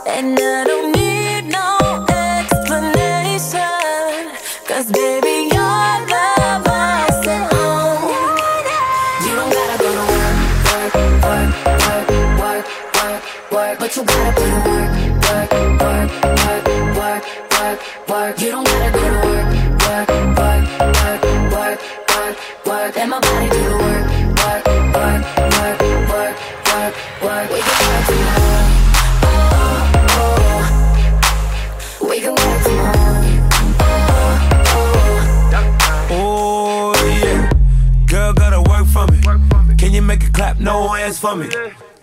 And I don't need no explanation, 'cause baby, you're the boss at home. You don't gotta go to work, work, work, work, work, work, work, but you gotta put in work, work, work, work, work, work, work. You don't gotta go to work, work, work, work, work, work, work. Let my body do the work, work, work, work, work, work, work. We can work from home. We can work from home. Oh yeah, girl gotta work for me. Can you make it clap? No hands for me.